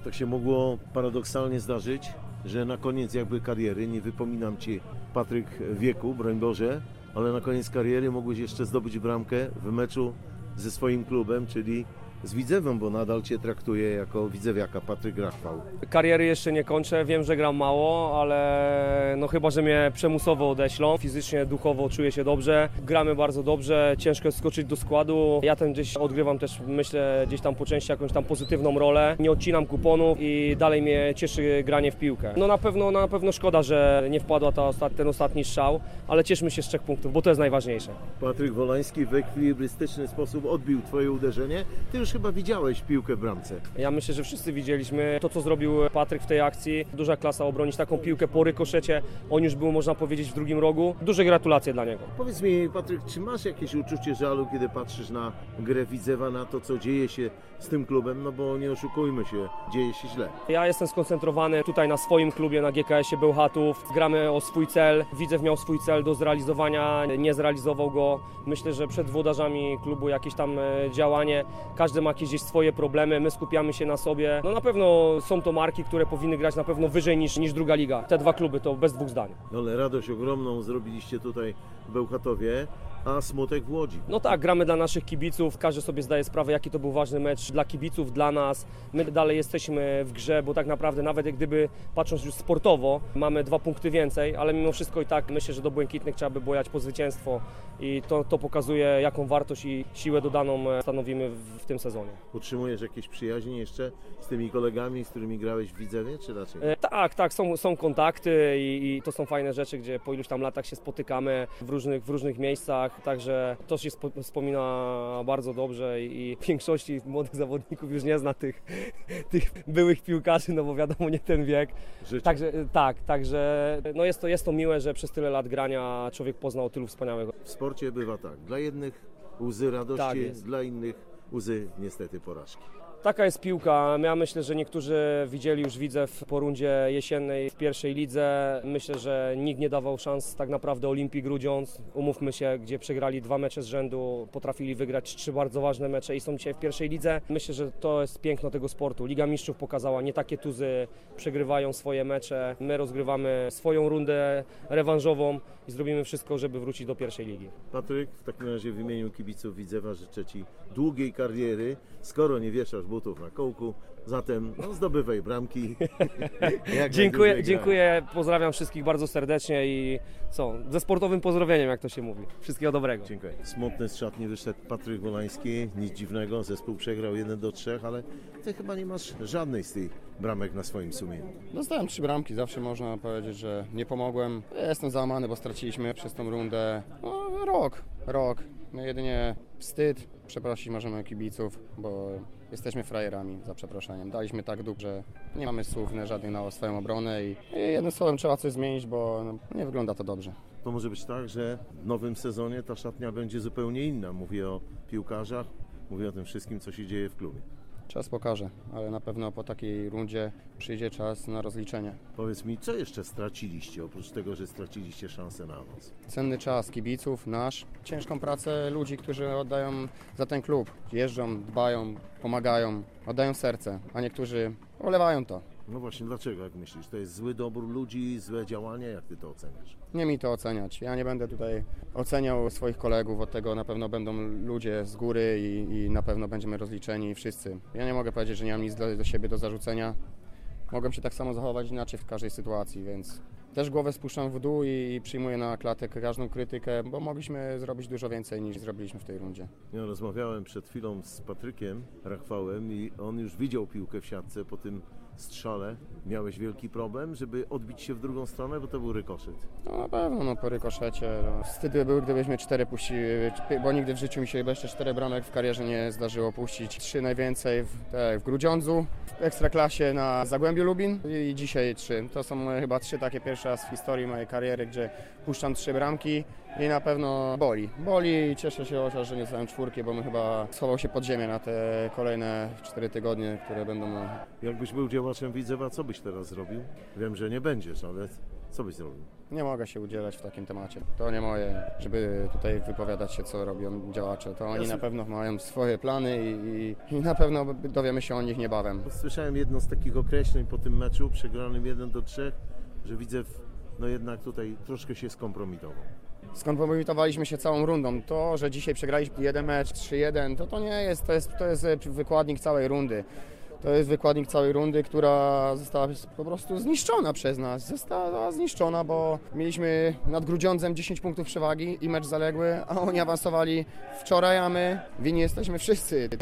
Tak się mogło paradoksalnie zdarzyć, że na koniec jakby kariery, nie wypominam Ci Patryk wieku, broń Boże, ale na koniec kariery mogłeś jeszcze zdobyć bramkę w meczu ze swoim klubem, czyli z Widzewem, bo nadal Cię traktuje jako widzewiaka Patryk Rachwał. Kariery jeszcze nie kończę, wiem, że gram mało, ale no chyba, że mnie przymusowo odeślą. Fizycznie, duchowo czuję się dobrze, gramy bardzo dobrze, ciężko jest skoczyć do składu. Ja tam gdzieś odgrywam też, myślę, gdzieś tam po części jakąś tam pozytywną rolę. Nie odcinam kuponów i dalej mnie cieszy granie w piłkę. No na pewno szkoda, że nie wpadła ten ostatni strzał, ale cieszmy się z 3 punktów, bo to jest najważniejsze. Patryk Wolański w ekwilibrystyczny sposób odbił Twoje uderzenie. Ty już chyba widziałeś piłkę w bramce. Ja myślę, że wszyscy widzieliśmy to, co zrobił Patryk w tej akcji. Duża klasa obronić taką piłkę po rykoszecie. On już był, można powiedzieć, w drugim rogu. Duże gratulacje dla niego. Powiedz mi, Patryk, czy masz jakieś uczucie żalu, kiedy patrzysz na grę Widzewa, na to, co dzieje się z tym klubem? No bo nie oszukujmy się, dzieje się źle. Ja jestem skoncentrowany tutaj na swoim klubie, na GKS-ie Bełchatów. Gramy o swój cel. Widzew miał swój cel do zrealizowania, nie zrealizował go. Myślę, że przed włodarzami klubu jakieś tam działanie. Każdy ma jakieś swoje problemy, my skupiamy się na sobie. No na pewno są to marki, które powinny grać na pewno wyżej niż druga liga. Te 2 kluby to bez 2 zdań. No ale radość ogromną zrobiliście tutaj w Bełchatowie, a smutek w Łodzi. No tak, gramy dla naszych kibiców, każdy sobie zdaje sprawę, jaki to był ważny mecz dla kibiców, dla nas. My dalej jesteśmy w grze, bo tak naprawdę nawet jak gdyby patrząc już sportowo, mamy 2 punkty więcej, ale mimo wszystko i tak myślę, że do Błękitnych trzeba by bojać po zwycięstwo i to pokazuje, jaką wartość i siłę dodaną stanowimy w tym sezonie. Utrzymujesz jakieś przyjaźnie jeszcze z tymi kolegami, z którymi grałeś w Widzewie, czy raczej? Tak, są kontakty i to są fajne rzeczy, gdzie po iluś tam latach się spotykamy w różnych miejscach, także to się wspomina bardzo dobrze i większości młodych zawodników już nie zna tych byłych piłkarzy, no bo wiadomo, nie ten wiek. Także no jest to miłe, że przez tyle lat grania człowiek poznał tylu wspaniałego. W sporcie bywa tak, dla jednych łzy radości, dla innych łzy niestety porażki. Taka jest piłka. Ja myślę, że niektórzy widzieli już Widzew po rundzie jesiennej w pierwszej lidze. Myślę, że nikt nie dawał szans tak naprawdę Olimpii Grudziądz. Umówmy się, gdzie przegrali 2 mecze z rzędu, potrafili wygrać 3 bardzo ważne mecze i są dzisiaj w pierwszej lidze. Myślę, że to jest piękno tego sportu. Liga Mistrzów pokazała, nie takie tuzy przegrywają swoje mecze. My rozgrywamy swoją rundę rewanżową i zrobimy wszystko, żeby wrócić do pierwszej ligi. Patryk, w takim razie w imieniu kibiców Widzewa życzę Ci długiej kariery, skoro nie wieszasz butów na kołku, zatem zdobywaj bramki. Dziękuję, pozdrawiam wszystkich bardzo serdecznie i ze sportowym pozdrowieniem, jak to się mówi. Wszystkiego dobrego. Dziękuję. Smutny z szatni wyszedł Patryk Wolański, nic dziwnego, zespół przegrał 1-3, ale Ty chyba nie masz żadnej z tych bramek na swoim sumieniu. Dostałem 3 bramki, zawsze można powiedzieć, że nie pomogłem. Ja jestem załamany, bo straciliśmy przez tą rundę rok. No jedynie wstyd. Przeprosić możemy kibiców, bo jesteśmy frajerami, za przeproszeniem. Daliśmy tak dół, że nie mamy słów żadnych na swoją obronę i jednym słowem trzeba coś zmienić, bo nie wygląda to dobrze. To może być tak, że w nowym sezonie ta szatnia będzie zupełnie inna. Mówię o piłkarzach, mówię o tym wszystkim, co się dzieje w klubie. Czas pokaże, ale na pewno po takiej rundzie przyjdzie czas na rozliczenie. Powiedz mi, co jeszcze straciliście, oprócz tego, że straciliście szansę na awans? Cenny czas kibiców, nasz, ciężką pracę ludzi, którzy oddają za ten klub. Jeżdżą, dbają, pomagają, oddają serce, a niektórzy olewają to. No właśnie, dlaczego, jak myślisz? To jest zły dobór ludzi, złe działania? Jak Ty to oceniasz? Nie mi to oceniać. Ja nie będę tutaj oceniał swoich kolegów, od tego na pewno będą ludzie z góry i na pewno będziemy rozliczeni wszyscy. Ja nie mogę powiedzieć, że nie mam nic do siebie do zarzucenia. Mogłem się tak samo zachować inaczej w każdej sytuacji, więc też głowę spuszczam w dół i przyjmuję na klatę każdą krytykę, bo mogliśmy zrobić dużo więcej niż zrobiliśmy w tej rundzie. Ja rozmawiałem przed chwilą z Patrykiem Rachwałem i on już widział piłkę w siatce po tym strzale. Miałeś wielki problem, żeby odbić się w drugą stronę, bo to był rykoszet. No na pewno, po rykoszecie. Wstyd by był, gdybyśmy 4 puścili, bo nigdy w życiu mi się jeszcze 4 bramek w karierze nie zdarzyło puścić. 3 najwięcej w Grudziądzu, w Ekstraklasie na Zagłębiu Lubin i dzisiaj 3. To są chyba 3 takie pierwsze pierwszy raz w historii mojej kariery, gdzie puszczam 3 bramki i na pewno boli. Boli i cieszę się chociaż, że nie dostałem 4, bo bym chyba schował się pod ziemię na te kolejne 4 tygodnie, które będą... Jakbyś był działaczem Widzewa, co byś teraz zrobił? Wiem, że nie będziesz, ale co byś zrobił? Nie mogę się udzielać w takim temacie. To nie moje, żeby tutaj wypowiadać się, co robią działacze. To oni na pewno mają swoje plany i na pewno dowiemy się o nich niebawem. Słyszałem jedno z takich określeń po tym meczu przegranym 1-3, że Widzew no jednak tutaj troszkę się skompromitował. Skompromitowaliśmy się całą rundą. To, że dzisiaj przegraliśmy jeden mecz 3-1, to nie jest, to jest wykładnik całej rundy. To jest wykładnik całej rundy, która została po prostu zniszczona przez nas. Została zniszczona, bo mieliśmy nad Grudziądzem 10 punktów przewagi i mecz zaległy, a oni awansowali wczoraj, a my winni jesteśmy wszyscy.